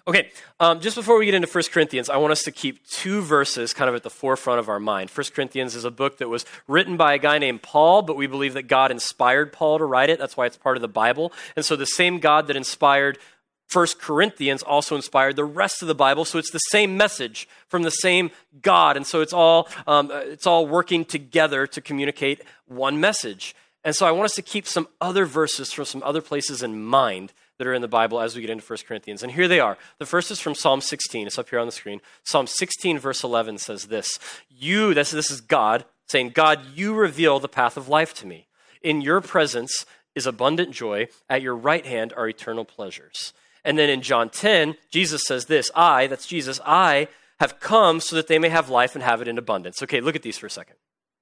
Okay, just before we get into 1 Corinthians, I want us to keep two verses kind of at the forefront of our mind. 1 Corinthians is a book that was written by a guy named Paul, but we believe that God inspired Paul to write it. That's why it's part of the Bible. And so the same God that inspired 1 Corinthians also inspired the rest of the Bible, so it's the same message from the same God. And so it's all working together to communicate one message. And so I want us to keep some other verses from some other places in mind that are in the Bible as we get into 1 Corinthians. And here they are. The first is from Psalm 16. It's up here on the screen. Psalm 16, verse 11 says this. This is God saying, God, you reveal the path of life to me. In your presence is abundant joy. At your right hand are eternal pleasures. And then in John 10, Jesus says this, that's Jesus, I have come so that they may have life and have it in abundance. Okay, look at these for a second.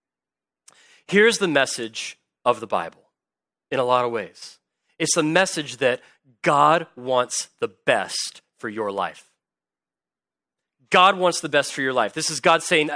Here's the message of the Bible in a lot of ways. It's the message that God wants the best for your life. God wants the best for your life. This is God saying,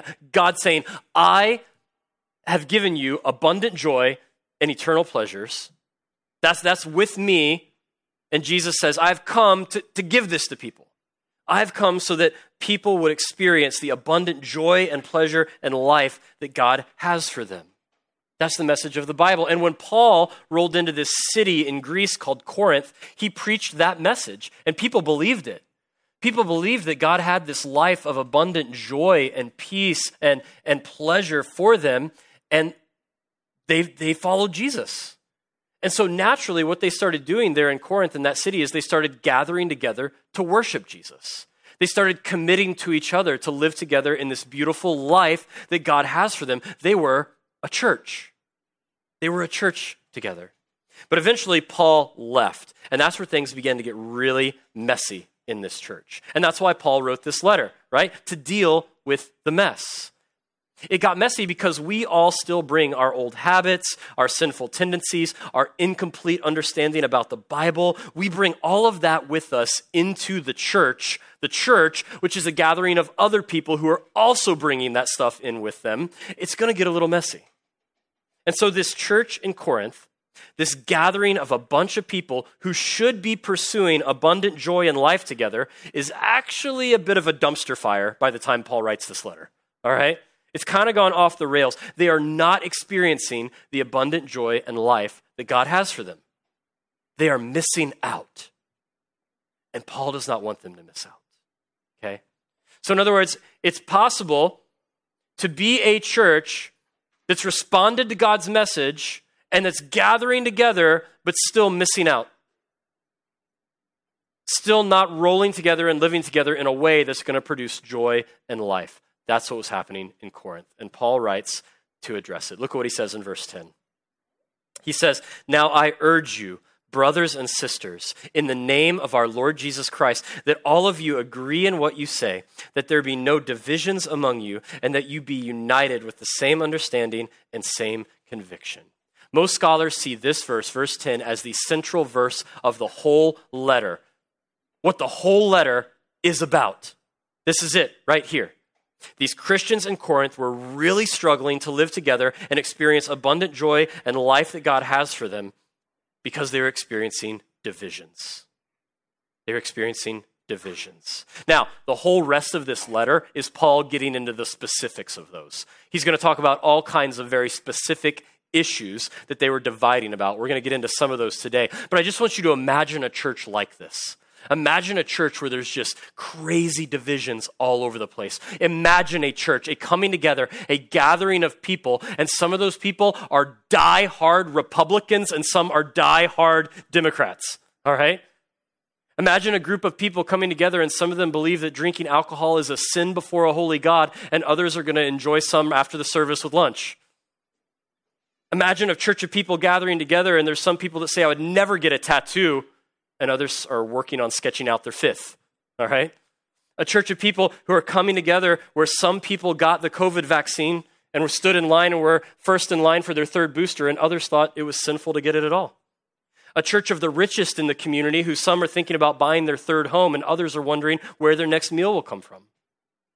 I have given you abundant joy and eternal pleasures. That's with me. And Jesus says, I've come to give this to people. I've come so that people would experience the abundant joy and pleasure and life that God has for them. That's the message of the Bible. And when Paul rolled into this city in Greece called Corinth, he preached that message, and people believed it. People believed that God had this life of abundant joy and peace and pleasure for them, and they followed Jesus. And so naturally, what they started doing there in Corinth in that city is they started gathering together to worship Jesus. They started committing to each other to live together in this beautiful life that God has for them. They were a church. They were a church together. But eventually Paul left, and that's where things began to get really messy in this church. And that's why Paul wrote this letter, right? To deal with the mess. It got messy because we all still bring our old habits, our sinful tendencies, our incomplete understanding about the Bible. We bring all of that with us into the church, which is a gathering of other people who are also bringing that stuff in with them. It's going to get a little messy. And so this church in Corinth, this gathering of a bunch of people who should be pursuing abundant joy and life together, is actually a bit of a dumpster fire by the time Paul writes this letter, all right? It's kind of gone off the rails. They are not experiencing the abundant joy and life that God has for them. They are missing out. And Paul does not want them to miss out, okay? So in other words, it's possible to be a church that's responded to God's message and that's gathering together, but still missing out. Still not rolling together and living together in a way that's going to produce joy and life. That's what was happening in Corinth. And Paul writes to address it. Look at what he says in verse 10. He says, now I urge you, brothers and sisters, in the name of our Lord Jesus Christ, that all of you agree in what you say, that there be no divisions among you, and that you be united with the same understanding and same conviction. Most scholars see this verse, verse 10, as the central verse of the whole letter. What the whole letter is about. This is it, right here. These Christians in Corinth were really struggling to live together and experience abundant joy and life that God has for them because they were experiencing divisions. They were experiencing divisions. Now, the whole rest of this letter is Paul getting into the specifics of those. He's going to talk about all kinds of very specific issues that they were dividing about. We're going to get into some of those today. But I just want you to imagine a church like this. Imagine a church where there's just crazy divisions all over the place. Imagine a church, a coming together, a gathering of people, and some of those people are die-hard Republicans and some are die-hard Democrats, all right? Imagine a group of people coming together and some of them believe that drinking alcohol is a sin before a holy God and others are going to enjoy some after the service with lunch. Imagine a church of people gathering together and there's some people that say, I would never get a tattoo, and others are working on sketching out their fifth, all right? A church of people who are coming together where some people got the COVID vaccine and were stood in line and were first in line for their third booster, and others thought it was sinful to get it at all. A church of the richest in the community who some are thinking about buying their third home and others are wondering where their next meal will come from.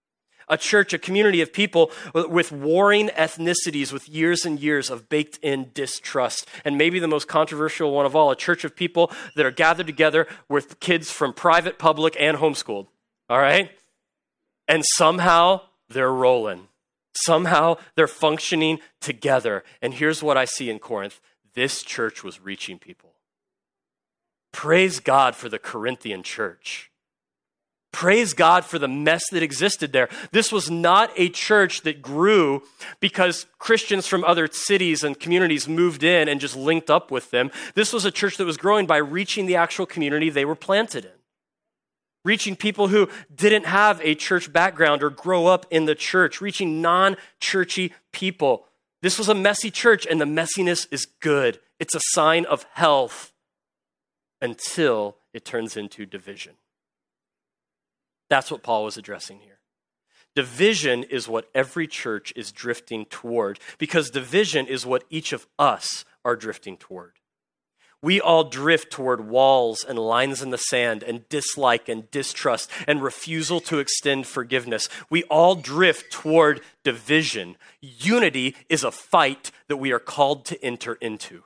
A church, a community of people with warring ethnicities, with years and years of baked-in distrust. And maybe the most controversial one of all, a church of people that are gathered together with kids from private, public, and homeschooled. All right? And somehow they're rolling. Somehow they're functioning together. And here's what I see in Corinth. This church was reaching people. Praise God for the Corinthian church. Praise God for the mess that existed there. This was not a church that grew because Christians from other cities and communities moved in and just linked up with them. This was a church that was growing by reaching the actual community they were planted in. Reaching people who didn't have a church background or grow up in the church. Reaching non-churchy people. This was a messy church, and the messiness is good. It's a sign of health until it turns into division. That's what Paul was addressing here. Division is what every church is drifting toward, because division is what each of us are drifting toward. We all drift toward walls and lines in the sand and dislike and distrust and refusal to extend forgiveness. We all drift toward division. Unity is a fight that we are called to enter into.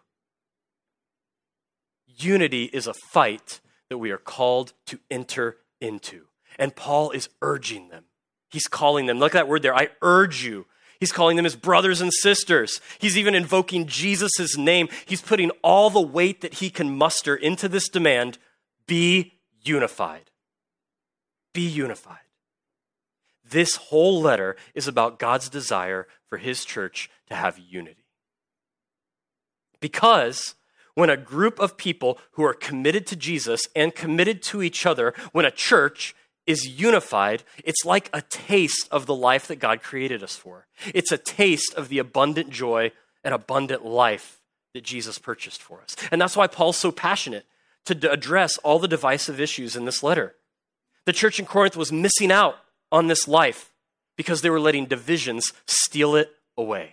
Unity is a fight that we are called to enter into. And Paul is urging them. He's calling them. Look at that word there. I urge you. He's calling them his brothers and sisters. He's even invoking Jesus' name. He's putting all the weight that he can muster into this demand. Be unified. Be unified. This whole letter is about God's desire for his church to have unity. Because when a group of people who are committed to Jesus and committed to each other, when a church is unified, it's like a taste of the life that God created us for. It's a taste of the abundant joy and abundant life that Jesus purchased for us. And that's why Paul's so passionate to address all the divisive issues in this letter. The church in Corinth was missing out on this life because they were letting divisions steal it away.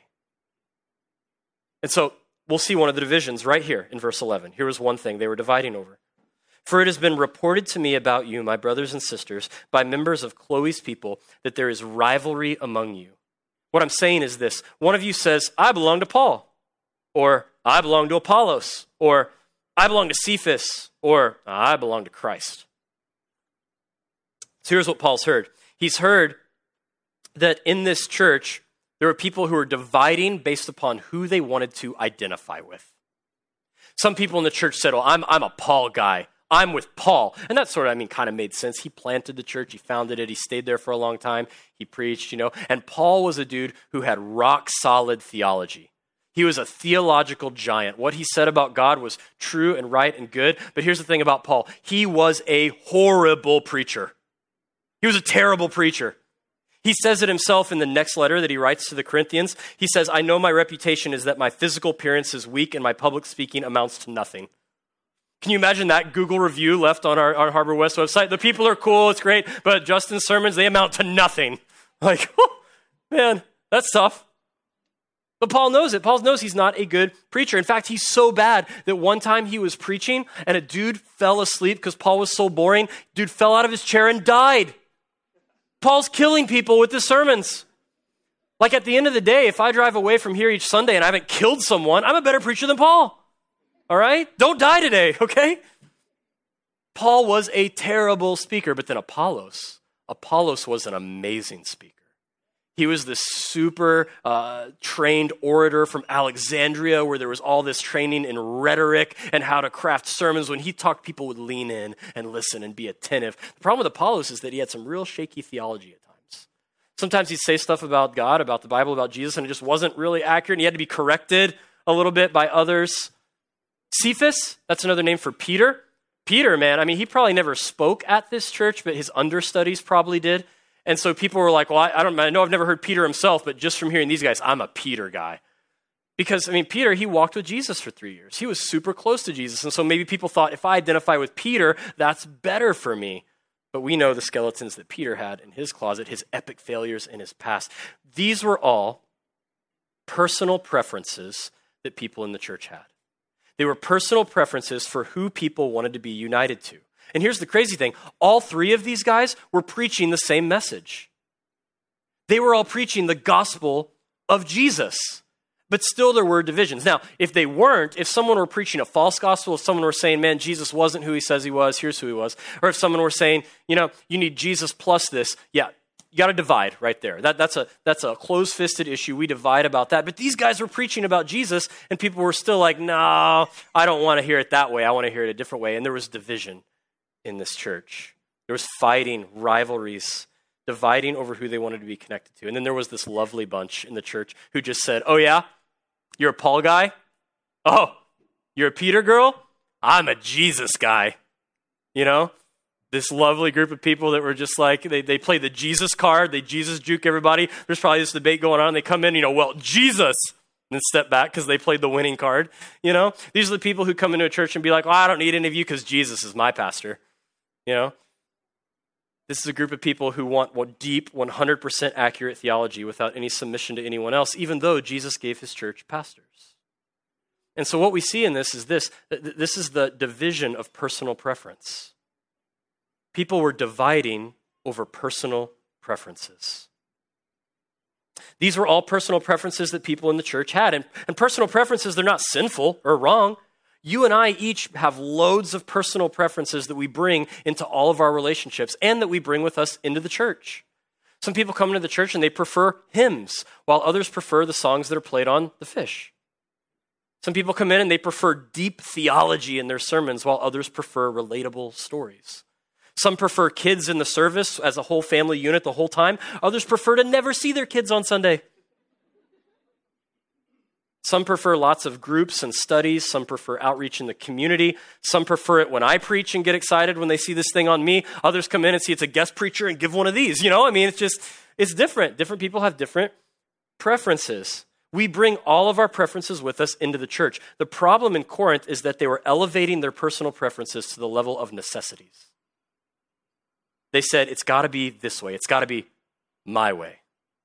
And so we'll see one of the divisions right here in verse 11. Here was one thing they were dividing over. For it has been reported to me about you, my brothers and sisters, by members of Chloe's people, that there is rivalry among you. What I'm saying is this. One of you says, I belong to Paul, or I belong to Apollos, or I belong to Cephas, or I belong to Christ. So here's what Paul's heard. He's heard that in this church, there were people who were dividing based upon who they wanted to identify with. Some people in the church said, well, I'm a Paul guy. I'm with Paul. And that sort of, kind of made sense. He planted the church. He founded it. He stayed there for a long time. He preached, And Paul was a dude who had rock solid theology. He was a theological giant. What he said about God was true and right and good. But here's the thing about Paul. He was a horrible preacher. He was a terrible preacher. He says it himself in the next letter that he writes to the Corinthians. He says, I know my reputation is that my physical appearance is weak and my public speaking amounts to nothing. Can you imagine that Google review left on our Harbor West website? The people are cool, it's great, but Justin's sermons, they amount to nothing. Like, man, that's tough. But Paul knows it. Paul knows he's not a good preacher. In fact, he's so bad that one time he was preaching and a dude fell asleep because Paul was so boring. Dude fell out of his chair and died. Paul's killing people with his sermons. Like at the end of the day, if I drive away from here each Sunday and I haven't killed someone, I'm a better preacher than Paul. All right? Don't die today, okay? Paul was a terrible speaker, but then Apollos was an amazing speaker. He was this super trained orator from Alexandria where there was all this training in rhetoric and how to craft sermons. When he talked, people would lean in and listen and be attentive. The problem with Apollos is that he had some real shaky theology at times. Sometimes he'd say stuff about God, about the Bible, about Jesus, and it just wasn't really accurate. And he had to be corrected a little bit by others. Cephas, that's another name for Peter. Peter, man, he probably never spoke at this church, but his understudies probably did. And so people were like, well, I know I've never heard Peter himself, but just from hearing these guys, I'm a Peter guy. Because, Peter, he walked with Jesus for 3 years. He was super close to Jesus. And so maybe people thought, if I identify with Peter, that's better for me. But we know the skeletons that Peter had in his closet, his epic failures in his past. These were all personal preferences that people in the church had. They were personal preferences for who people wanted to be united to. And here's the crazy thing. All three of these guys were preaching the same message. They were all preaching the gospel of Jesus. But still there were divisions. Now, if someone were preaching a false gospel, if someone were saying, man, Jesus wasn't who he says he was, here's who he was, or if someone were saying, you need Jesus plus this, yeah, you got to divide right there. That's a closed-fisted issue. We divide about that. But these guys were preaching about Jesus, and people were still like, no, I don't want to hear it that way. I want to hear it a different way. And there was division in this church. There was fighting, rivalries, dividing over who they wanted to be connected to. And then there was this lovely bunch in the church who just said, oh yeah, you're a Paul guy? Oh, you're a Peter girl? I'm a Jesus guy. This lovely group of people that were just like, they play the Jesus card, they Jesus juke everybody. There's probably this debate going on. They come in, well, Jesus, and then step back because they played the winning card. These are the people who come into a church and be like, well, I don't need any of you because Jesus is my pastor. This is a group of people who want deep, 100% accurate theology without any submission to anyone else, even though Jesus gave his church pastors. And so what we see in this is this is the division of personal preference. People were dividing over personal preferences. These were all personal preferences that people in the church had. And personal preferences, they're not sinful or wrong. You and I each have loads of personal preferences that we bring into all of our relationships and that we bring with us into the church. Some people come into the church and they prefer hymns, while others prefer the songs that are played on the fish. Some people come in and they prefer deep theology in their sermons, while others prefer relatable stories. Some prefer kids in the service as a whole family unit the whole time. Others prefer to never see their kids on Sunday. Some prefer lots of groups and studies. Some prefer outreach in the community. Some prefer it when I preach and get excited when they see this thing on me. Others come in and see it's a guest preacher and give one of these. It's different. Different people have different preferences. We bring all of our preferences with us into the church. The problem in Corinth is that they were elevating their personal preferences to the level of necessities. They said, it's got to be this way. It's got to be my way.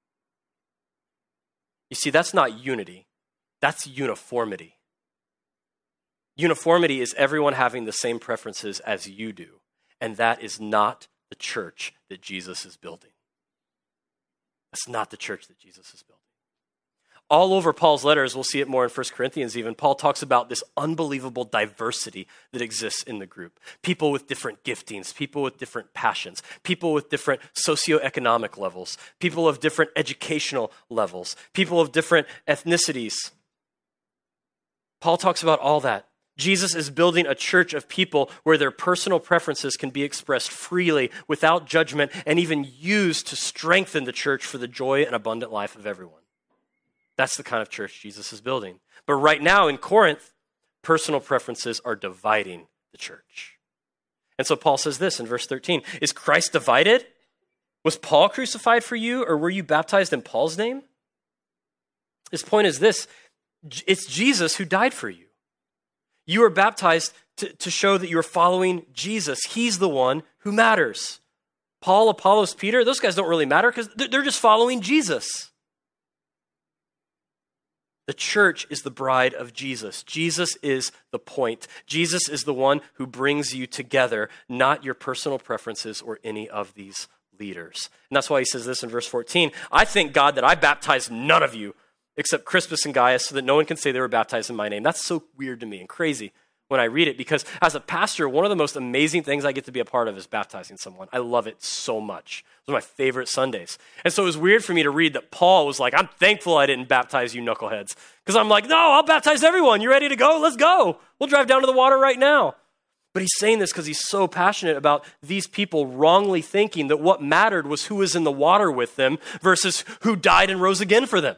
You see, that's not unity. That's uniformity. Uniformity is everyone having the same preferences as you do, and that is not the church that Jesus is building. That's not the church that Jesus is building. All over Paul's letters, we'll see it more in 1 Corinthians even, Paul talks about this unbelievable diversity that exists in the group. People with different giftings, people with different passions, people with different socioeconomic levels, people of different educational levels, people of different ethnicities. Paul talks about all that. Jesus is building a church of people where their personal preferences can be expressed freely, without judgment, and even used to strengthen the church for the joy and abundant life of everyone. That's the kind of church Jesus is building. But right now in Corinth, personal preferences are dividing the church. And so Paul says this in verse 13, is Christ divided? Was Paul crucified for you, or were you baptized in Paul's name? His point is this, it's Jesus who died for you. You are baptized to show that you're following Jesus. He's the one who matters. Paul, Apollos, Peter, those guys don't really matter because they're just following Jesus. The church is the bride of Jesus. Jesus is the point. Jesus is the one who brings you together, not your personal preferences or any of these leaders. And that's why he says this in verse 14. I thank God that I baptized none of you except Crispus and Gaius, so that no one can say they were baptized in my name. That's so weird to me and crazy when I read it, because as a pastor, one of the most amazing things I get to be a part of is baptizing someone. I love it so much. Those are my favorite Sundays. And so it was weird for me to read that Paul was like, I'm thankful I didn't baptize you knuckleheads. Because I'm like, no, I'll baptize everyone. You ready to go? Let's go. We'll drive down to the water right now. But he's saying this because he's so passionate about these people wrongly thinking that what mattered was who was in the water with them versus who died and rose again for them.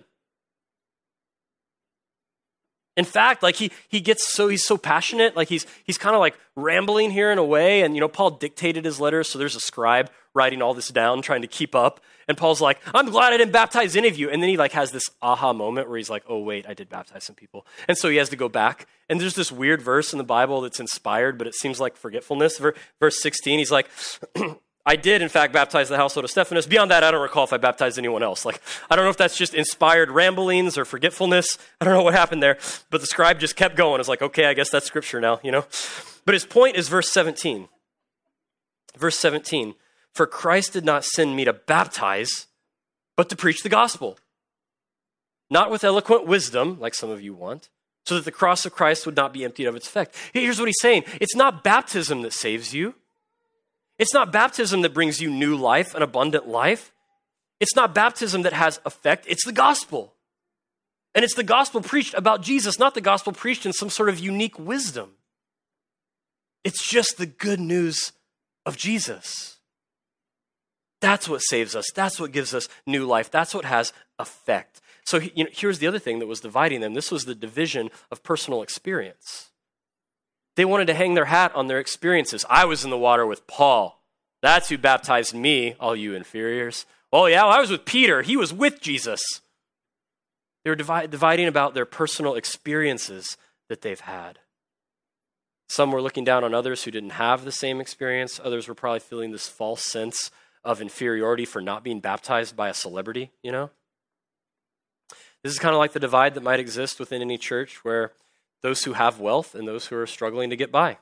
In fact, like he's so passionate, like he's kind of like rambling here in a way. And, Paul dictated his letters. So there's a scribe writing all this down, trying to keep up. And Paul's like, I'm glad I didn't baptize any of you. And then he has this aha moment where he's like, oh, wait, I did baptize some people. And so he has to go back. And there's this weird verse in the Bible that's inspired, but it seems like forgetfulness. Verse 16, he's like, I did, in fact, baptize the household of Stephanas. Beyond that, I don't recall if I baptized anyone else. I don't know if that's just inspired ramblings or forgetfulness. I don't know what happened there. But the scribe just kept going. It's like, okay, I guess that's scripture now, But his point is verse 17. Verse 17, for Christ did not send me to baptize, but to preach the gospel. Not with eloquent wisdom, like some of you want, so that the cross of Christ would not be emptied of its effect. Here's what he's saying. It's not baptism that saves you. It's not baptism that brings you new life, an abundant life. It's not baptism that has effect. It's the gospel. And it's the gospel preached about Jesus, not the gospel preached in some sort of unique wisdom. It's just the good news of Jesus. That's what saves us. That's what gives us new life. That's what has effect. So here's the other thing that was dividing them. This was the division of personal experience. They wanted to hang their hat on their experiences. I was in the water with Paul. That's who baptized me, all you inferiors. Oh yeah, well, I was with Peter. He was with Jesus. They were dividing about their personal experiences that they've had. Some were looking down on others who didn't have the same experience. Others were probably feeling this false sense of inferiority for not being baptized by a celebrity, you know? This is kind of like the divide that might exist within any church where those who have wealth and those who are struggling to get by.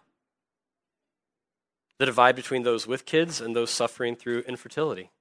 The divide between those with kids and those suffering through infertility.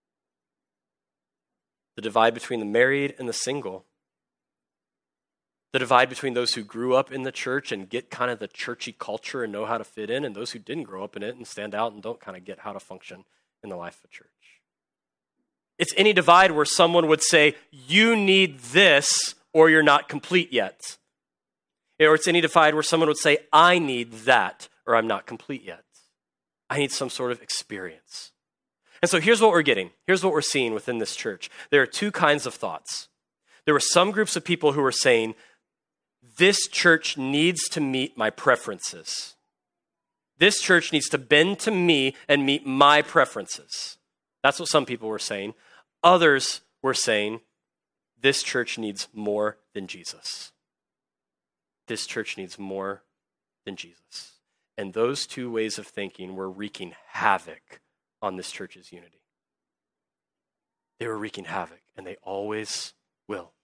The divide between the married and the single. The divide between those who grew up in the church and get kind of the churchy culture and know how to fit in, and those who didn't grow up in it and stand out and don't kind of get how to function in the life of a church. It's any divide where someone would say, you need this or you're not complete yet. Or it's any divide where someone would say, I need that or I'm not complete yet. I need some sort of experience. And so here's what we're getting. Here's what we're seeing within this church. There are two kinds of thoughts. There were some groups of people who were saying, this church needs to meet my preferences. This church needs to bend to me and meet my preferences. That's what some people were saying. Others were saying, this church needs more than Jesus. This church needs more than Jesus. And those two ways of thinking were wreaking havoc on this church's unity. They were wreaking havoc, and they always will.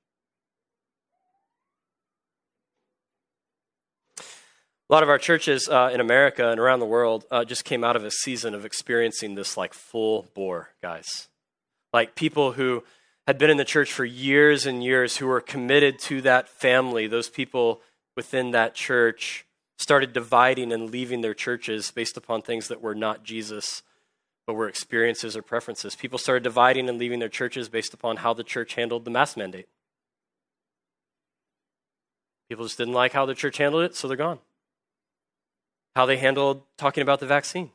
A lot of our churches in America and around the world just came out of a season of experiencing this like full bore, guys. Like people who had been in the church for years and years, who were committed to that family. Those people within that church started dividing and leaving their churches based upon things that were not Jesus, but were experiences or preferences. People started dividing and leaving their churches based upon how the church handled the mask mandate. People just didn't like how the church handled it, so they're gone. How they handled talking about the vaccine.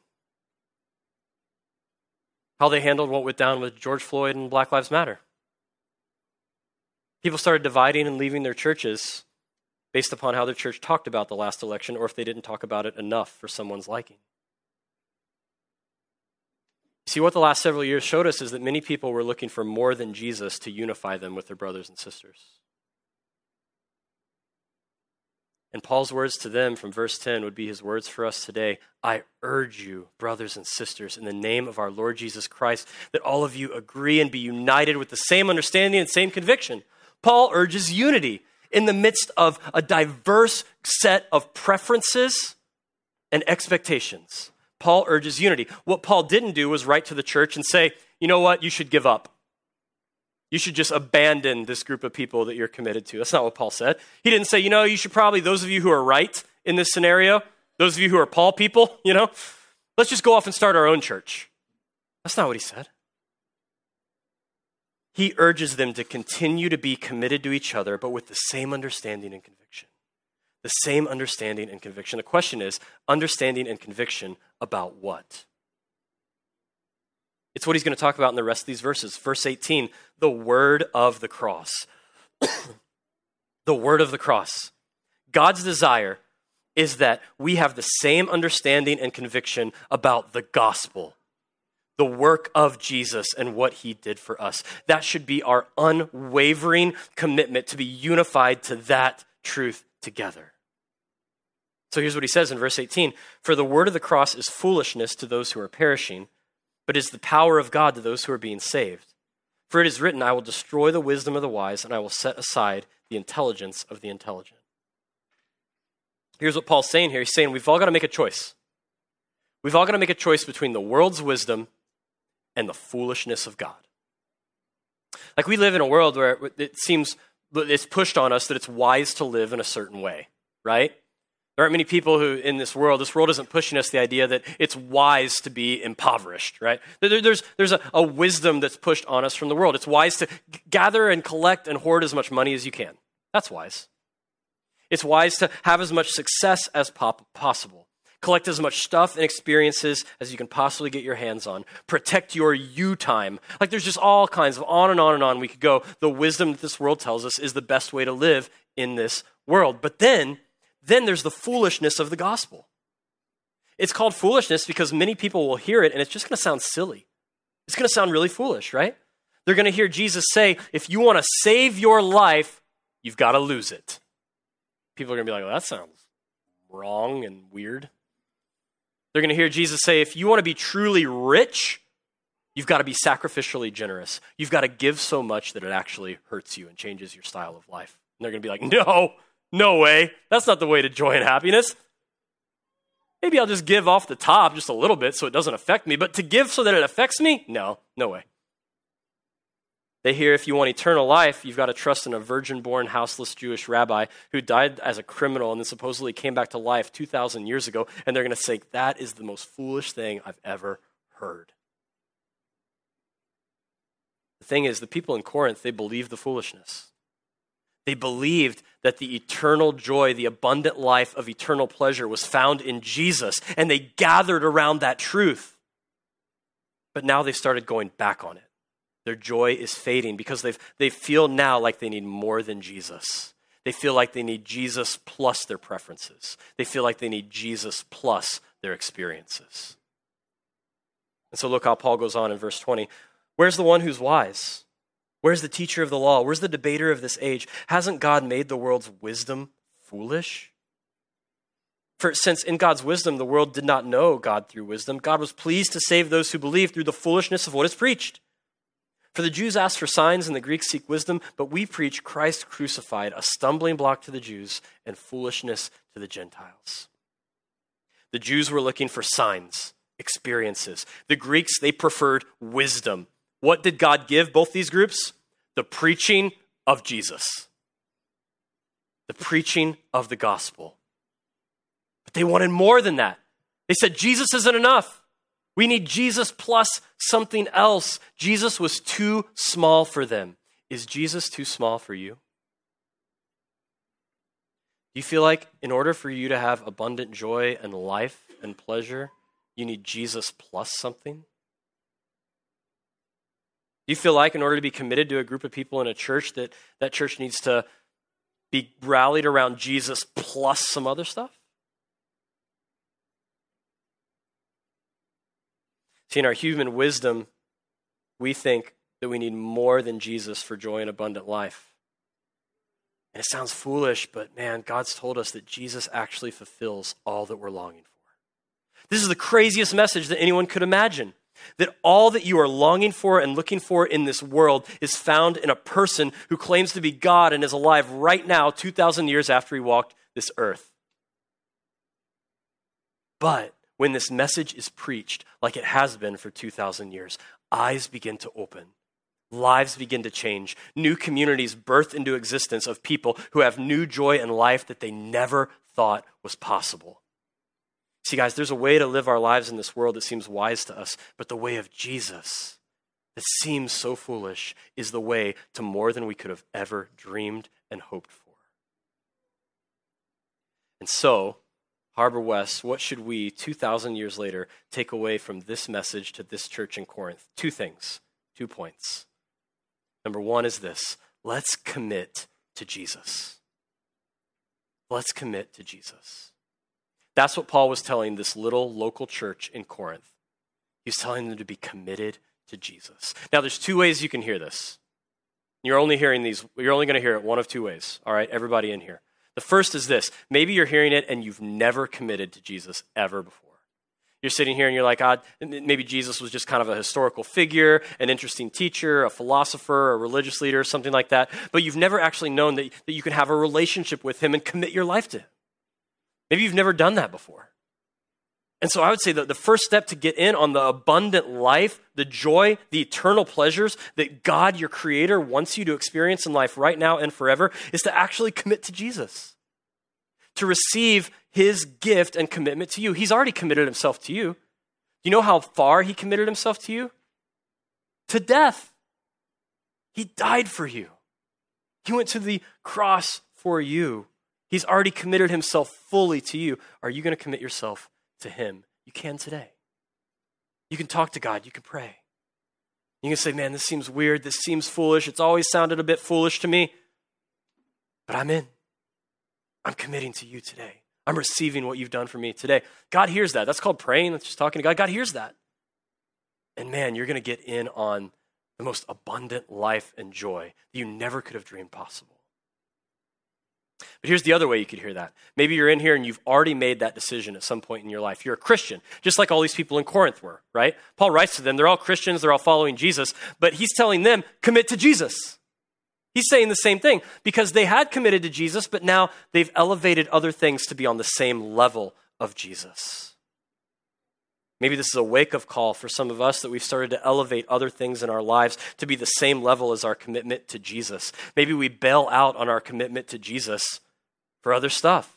How they handled what went down with George Floyd and Black Lives Matter. People started dividing and leaving their churches based upon how their church talked about the last election, or if they didn't talk about it enough for someone's liking. See, what the last several years showed us is that many people were looking for more than Jesus to unify them with their brothers and sisters. And Paul's words to them from verse 10 would be his words for us today. I urge you, brothers and sisters, in the name of our Lord Jesus Christ, that all of you agree and be united with the same understanding and same conviction. Paul urges unity in the midst of a diverse set of preferences and expectations. Paul urges unity. What Paul didn't do was write to the church and say, you know what, you should give up. You should just abandon this group of people that you're committed to. That's not what Paul said. He didn't say, you should probably, those of you who are right in this scenario, those of you who are Paul people, let's just go off and start our own church. That's not what he said. He urges them to continue to be committed to each other, but with the same understanding and conviction. The same understanding and conviction. The question is, understanding and conviction about what? It's what he's going to talk about in the rest of these verses. Verse 18, the word of the cross. The word of the cross. God's desire is that we have the same understanding and conviction about the gospel, the work of Jesus and what he did for us. That should be our unwavering commitment to be unified to that truth together. So here's what he says in verse 18. For the word of the cross is foolishness to those who are perishing, but is the power of God to those who are being saved. For it is written, I will destroy the wisdom of the wise, and I will set aside the intelligence of the intelligent. Here's what Paul's saying here. He's saying we've all got to make a choice. We've all got to make a choice between the world's wisdom and the foolishness of God. Like we live in a world where it seems it's pushed on us that it's wise to live in a certain way, right? There aren't many people who in this world isn't pushing us the idea that it's wise to be impoverished, right? There's a wisdom that's pushed on us from the world. It's wise to gather and collect and hoard as much money as you can. That's wise. It's wise to have as much success as possible. Collect as much stuff and experiences as you can possibly get your hands on. Protect your you time. Like there's just all kinds of on and on and on we could go. The wisdom that this world tells us is the best way to live in this world. But then there's the foolishness of the gospel. It's called foolishness because many people will hear it and it's just going to sound silly. It's going to sound really foolish, right? They're going to hear Jesus say, if you want to save your life, you've got to lose it. People are going to be like, well, that sounds wrong and weird. They're going to hear Jesus say, if you want to be truly rich, you've got to be sacrificially generous. You've got to give so much that it actually hurts you and changes your style of life. And they're going to be like, no way. That's not the way to joy and happiness. Maybe I'll just give off the top just a little bit so it doesn't affect me. But to give so that it affects me? No way. They hear if you want eternal life, you've got to trust in a virgin-born, houseless Jewish rabbi who died as a criminal and then supposedly came back to life 2,000 years ago, and they're going to say, that is the most foolish thing I've ever heard. The thing is, the people in Corinth, they believed the foolishness. They believed that the eternal joy, the abundant life of eternal pleasure was found in Jesus, and they gathered around that truth. But now they started going back on it. Their joy is fading because they feel now like they need more than Jesus. They feel like they need Jesus plus their preferences. They feel like they need Jesus plus their experiences. And so look how Paul goes on in verse 20. Where's the one who's wise? Where's the teacher of the law? Where's the debater of this age? Hasn't God made the world's wisdom foolish? For since in God's wisdom the world did not know God through wisdom, God was pleased to save those who believe through the foolishness of what is preached. For the Jews ask for signs and the Greeks seek wisdom, but we preach Christ crucified, a stumbling block to the Jews and foolishness to the Gentiles. The Jews were looking for signs, experiences. The Greeks, they preferred wisdom. What did God give both these groups? The preaching of Jesus. The preaching of the gospel. But they wanted more than that. They said, Jesus isn't enough. We need Jesus plus something else. Jesus was too small for them. Is Jesus too small for you? Do you feel like in order for you to have abundant joy and life and pleasure, you need Jesus plus something? Do you feel like in order to be committed to a group of people in a church, that church needs to be rallied around Jesus plus some other stuff? See, in our human wisdom, we think that we need more than Jesus for joy and abundant life. And it sounds foolish, but man, God's told us that Jesus actually fulfills all that we're longing for. This is the craziest message that anyone could imagine. That all that you are longing for and looking for in this world is found in a person who claims to be God and is alive right now, 2,000 years after he walked this earth. But when this message is preached, like it has been for 2,000 years, eyes begin to open. Lives begin to change. New communities birth into existence of people who have new joy and life that they never thought was possible. See, guys, there's a way to live our lives in this world that seems wise to us, but the way of Jesus that seems so foolish is the way to more than we could have ever dreamed and hoped for. And so, Harbor West, what should we, 2,000 years later, take away from this message to this church in Corinth? 2 things, 2 points. Number 1 is this: let's commit to Jesus. Let's commit to Jesus. That's what Paul was telling this little local church in Corinth. He was telling them to be committed to Jesus. Now, there's 2 ways you can hear this. You're only going to hear it one of 2 ways. All right, everybody in here. The first is this: maybe you're hearing it and you've never committed to Jesus ever before. You're sitting here and you're like, maybe Jesus was just kind of a historical figure, an interesting teacher, a philosopher, a religious leader, something like that. But you've never actually known that you can have a relationship with him and commit your life to him. Maybe you've never done that before. And so I would say that the first step to get in on the abundant life, the joy, the eternal pleasures that God, your creator, wants you to experience in life right now and forever is to actually commit to Jesus, to receive his gift and commitment to you. He's already committed himself to you. You know how far he committed himself to you? To death. He died for you. He went to the cross for you. He's already committed himself fully to you. Are you going to commit yourself to him? You can today. You can talk to God. You can pray. You can say, man, this seems weird. This seems foolish. It's always sounded a bit foolish to me. But I'm in. I'm committing to you today. I'm receiving what you've done for me today. God hears that. That's called praying. That's just talking to God. God hears that. And man, you're going to get in on the most abundant life and joy that you never could have dreamed possible. But here's the other way you could hear that. Maybe you're in here and you've already made that decision at some point in your life. You're a Christian, just like all these people in Corinth were, right? Paul writes to them. They're all Christians. They're all following Jesus. But he's telling them, commit to Jesus. He's saying the same thing because they had committed to Jesus, but now they've elevated other things to be on the same level of Jesus. Maybe this is a wake-up call for some of us that we've started to elevate other things in our lives to be the same level as our commitment to Jesus. Maybe we bail out on our commitment to Jesus for other stuff.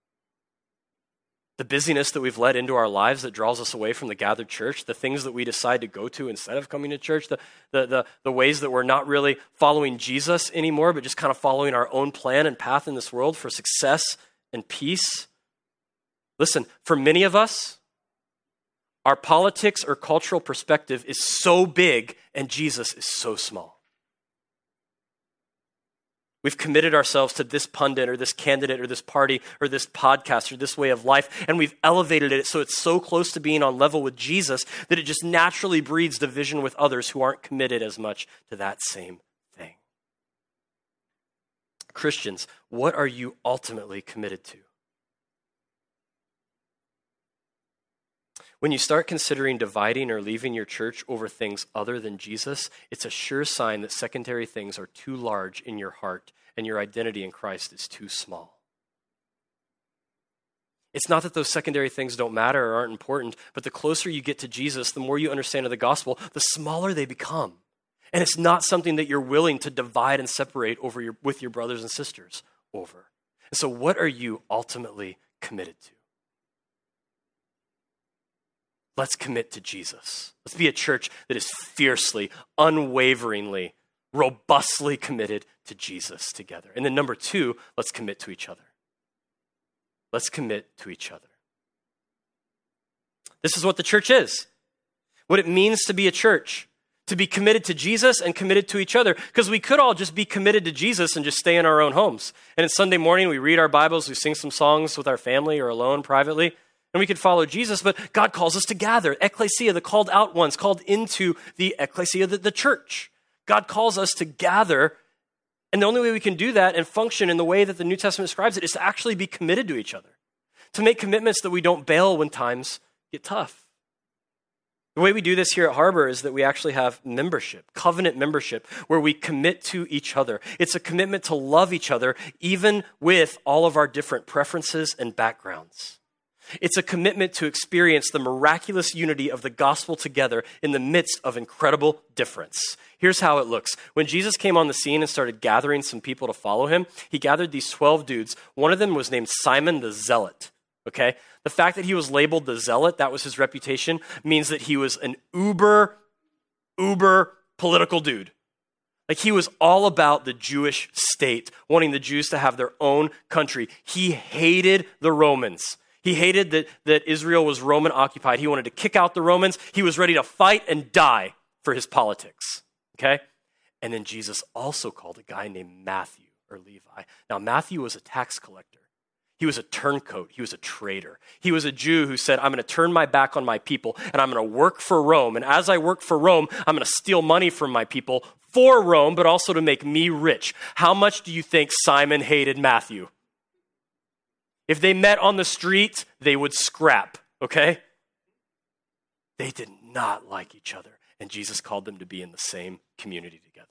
The busyness that we've let into our lives that draws us away from the gathered church, the things that we decide to go to instead of coming to church, the ways that we're not really following Jesus anymore, but just kind of following our own plan and path in this world for success and peace. Listen, for many of us, our politics or cultural perspective is so big and Jesus is so small. We've committed ourselves to this pundit or this candidate or this party or this podcast or this way of life, and we've elevated it so it's so close to being on level with Jesus that it just naturally breeds division with others who aren't committed as much to that same thing. Christians, what are you ultimately committed to? When you start considering dividing or leaving your church over things other than Jesus, it's a sure sign that secondary things are too large in your heart and your identity in Christ is too small. It's not that those secondary things don't matter or aren't important, but the closer you get to Jesus, the more you understand of the gospel, the smaller they become. And it's not something that you're willing to divide and separate with your brothers and sisters over. And so what are you ultimately committed to? Let's commit to Jesus. Let's be a church that is fiercely, unwaveringly, robustly committed to Jesus together. And then number 2, let's commit to each other. Let's commit to each other. This is what the church is. What it means to be a church. To be committed to Jesus and committed to each other. Because we could all just be committed to Jesus and just stay in our own homes. And it's Sunday morning, we read our Bibles, we sing some songs with our family or alone privately. And we could follow Jesus, but God calls us to gather. Ecclesia, the called out ones, called into the ecclesia, the church. God calls us to gather, and the only way we can do that and function in the way that the New Testament describes it is to actually be committed to each other, to make commitments that we don't bail when times get tough. The way we do this here at Harbor is that we actually have membership, covenant membership, where we commit to each other. It's a commitment to love each other, even with all of our different preferences and backgrounds. It's a commitment to experience the miraculous unity of the gospel together in the midst of incredible difference. Here's how it looks. When Jesus came on the scene and started gathering some people to follow him, he gathered these 12 dudes. One of them was named Simon the Zealot, okay? The fact that he was labeled the Zealot, that was his reputation, means that he was an uber political dude. Like he was all about the Jewish state, wanting the Jews to have their own country. He hated the Romans. He hated that Israel was Roman occupied. He wanted to kick out the Romans. He was ready to fight and die for his politics, okay? And then Jesus also called a guy named Matthew or Levi. Now, Matthew was a tax collector. He was a turncoat. He was a traitor. He was a Jew who said, I'm going to turn my back on my people and I'm going to work for Rome. And as I work for Rome, I'm going to steal money from my people for Rome, but also to make me rich. How much do you think Simon hated Matthew? If they met on the street, they would scrap, okay? They did not like each other, and Jesus called them to be in the same community together.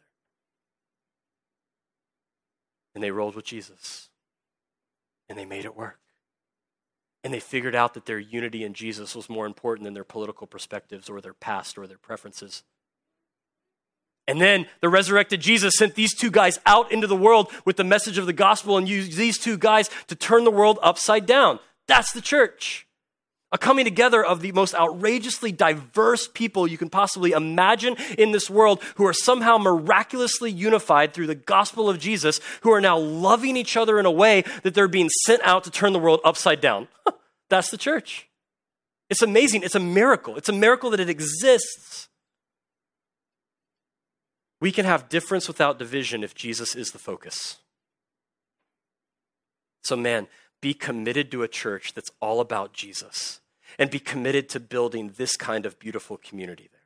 And they rolled with Jesus, and they made it work. And they figured out that their unity in Jesus was more important than their political perspectives or their past or their preferences. And then the resurrected Jesus sent these two guys out into the world with the message of the gospel and used these two guys to turn the world upside down. That's the church. A coming together of the most outrageously diverse people you can possibly imagine in this world, who are somehow miraculously unified through the gospel of Jesus, who are now loving each other in a way that they're being sent out to turn the world upside down. That's the church. It's amazing. It's a miracle. It's a miracle that it exists. We can have difference without division if Jesus is the focus. So man, be committed to a church that's all about Jesus, and be committed to building this kind of beautiful community there.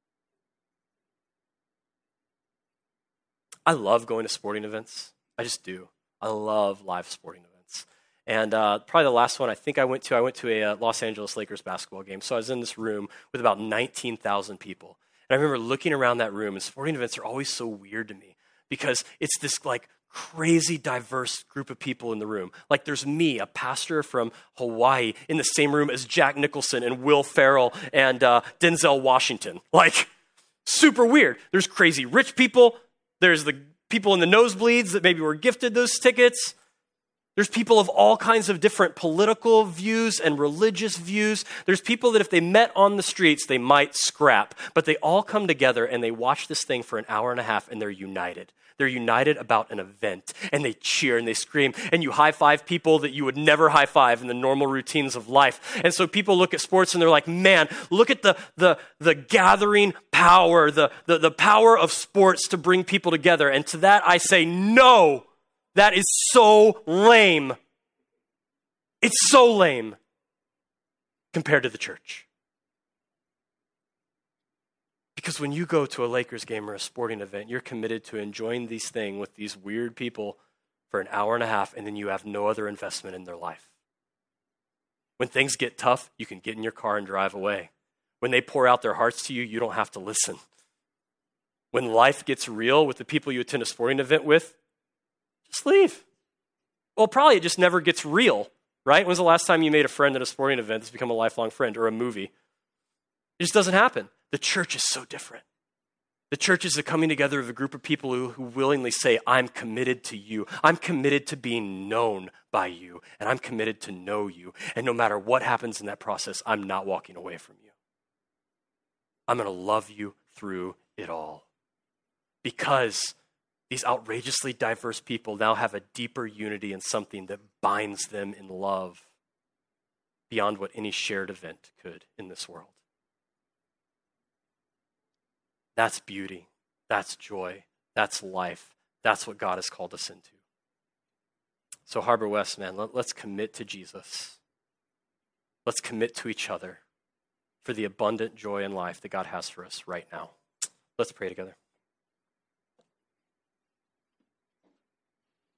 I love going to sporting events. I just do. I love live sporting events. And probably the last one I went to a Los Angeles Lakers basketball game. So I was in this room with about 19,000 people. And I remember looking around that room, and sporting events are always so weird to me because it's this like crazy diverse group of people in the room. Like there's me, a pastor from Hawaii, in the same room as Jack Nicholson and Will Ferrell and Denzel Washington. Like super weird. There's crazy rich people. There's the people in the nosebleeds that maybe were gifted those tickets. There's people of all kinds of different political views and religious views. There's people that if they met on the streets, they might scrap. But they all come together and they watch this thing for an hour and a half and they're united. They're united about an event, and they cheer and they scream, and you high-five people that you would never high-five in the normal routines of life. And so people look at sports and they're like, man, look at the gathering power, the power of sports to bring people together. And to that I say, no, that is so lame. It's so lame compared to the church. Because when you go to a Lakers game or a sporting event, you're committed to enjoying these things with these weird people for an hour and a half, and then you have no other investment in their life. When things get tough, you can get in your car and drive away. When they pour out their hearts to you, you don't have to listen. When life gets real with the people you attend a sporting event with, just leave. Well, probably it just never gets real, right? When's the last time you made a friend at a sporting event that's become a lifelong friend, or a movie? It just doesn't happen. The church is so different. The church is the coming together of a group of people who willingly say, I'm committed to you. I'm committed to being known by you, and I'm committed to know you. And no matter what happens in that process, I'm not walking away from you. I'm going to love you through it all. Because these outrageously diverse people now have a deeper unity in something that binds them in love beyond what any shared event could in this world. That's beauty. That's joy. That's life. That's what God has called us into. So Harbor West, man, let's commit to Jesus. Let's commit to each other for the abundant joy and life that God has for us right now. Let's pray together.